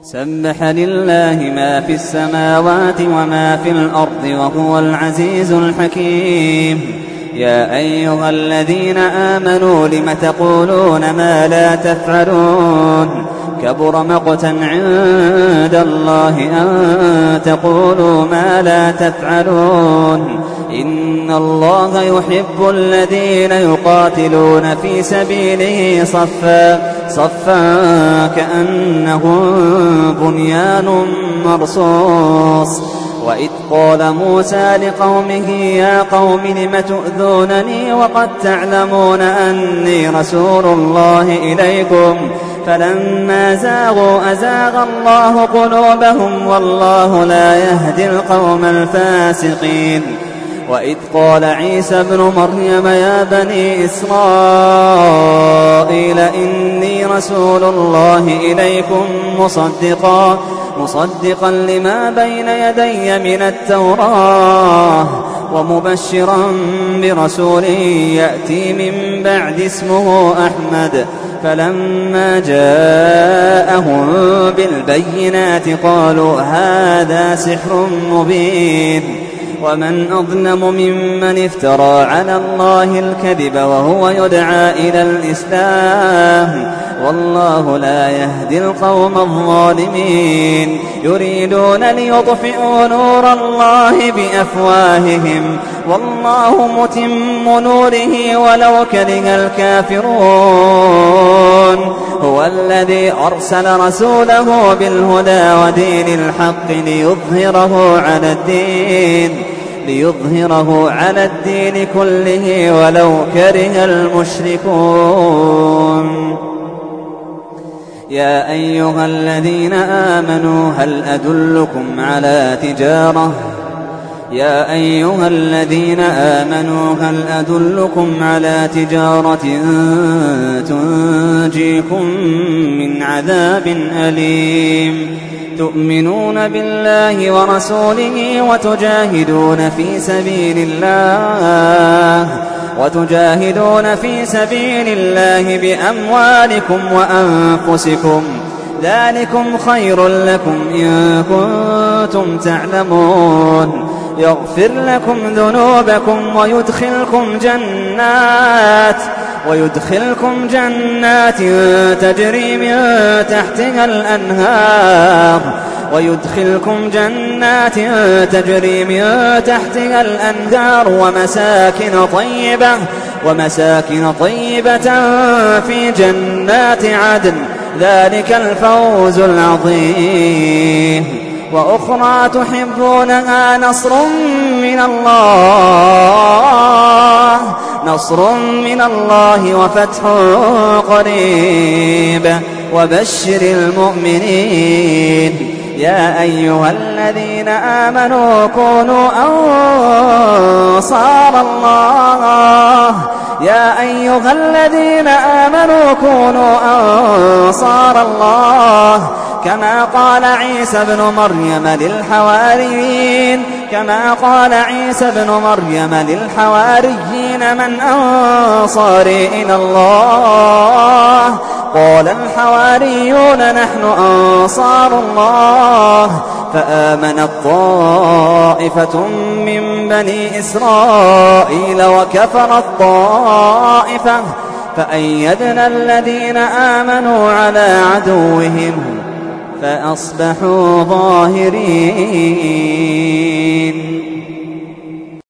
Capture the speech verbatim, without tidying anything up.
سبح لله ما في السماوات وما في الأرض وهو العزيز الحكيم. يا أيها الذين آمنوا لم تقولون ما لا تفعلون كبر مقتا عند الله أن تقولوا ما لا تفعلون إن الله يحب الذين يقاتلون في سبيله صفا صفا كأنهم بنيان مرصوص. وإذ قال موسى لقومه يا قوم لم تؤذونني وقد تعلمون أني رسول الله إليكم فلما زاغوا أزاغ الله قلوبهم والله لا يهدي القوم الفاسقين. وإذ قال عيسى ابن مريم يا بني إسرائيل إني رسول الله إليكم مصدقا مصدقا لما بين يدي من التوراة ومبشرا برسول يأتي من بعد اسمه أحمد. فلما جاءهم بالبينات قالوا هذا سحر مبين. ومن أظلم ممن افترى على الله الكذب وهو يدعى إلى الإسلام والله لا يهدي القوم الظالمين. يريدون ليطفئوا نور الله بأفواههم والله متم نوره ولو كره الكافرون. هو الذي أرسل رسوله بالهدى ودين الحق ليظهره على الدين ليظهره على الدين كله ولو كره المشركون. يا أيها الذين آمنوا هل أدلكم على تجارة يا أيها الذين آمنوا هل أدلكم على تجارة تنجيكم من عذاب أليم تؤمنون بالله ورسوله وتجاهدون في سبيل الله وتجاهدون في سبيل الله بأموالكم وأنفسكم ذلكم خير لكم إن كنتم تعلمون. يغفر لكم ذنوبكم ويدخلكم جنات ويدخلكم جنات تجري من تحتها الأنهار ويدخلكم جنات تجري من تحتها الأنهار ومساكن طيبة ومساكن طيبة في جنات عدن ذلك الفوز العظيم. وأخرى تحبونها نصر من الله نصر من الله وفتح قريب وبشر المؤمنين. يا أيها الذين آمنوا كونوا أنصار الله يا أيها الذين آمنوا كونوا أنصار الله كما قال عيسى ابن مريم للحواريين كما قال عيسى ابن مريم للحواريين من أنصاري إلى الله قال الحواريون نحن أنصار الله. فآمنت طائفة من بني إسرائيل وكفرت طائفة فأيدنا الذين آمنوا على عدوهم فأصبحوا ظاهرين.